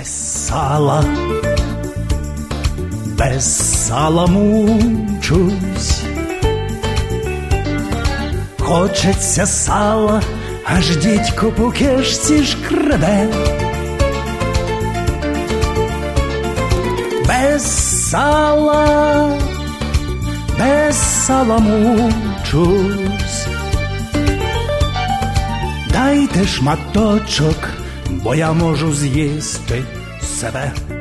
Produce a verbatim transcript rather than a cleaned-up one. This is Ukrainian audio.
без сала, без сала мучусь. Хочеться сала, аж дідько по кишці шкребе. Без сала, без сала мучусь. Дайте шматочок, бо я можу з'їсти себе.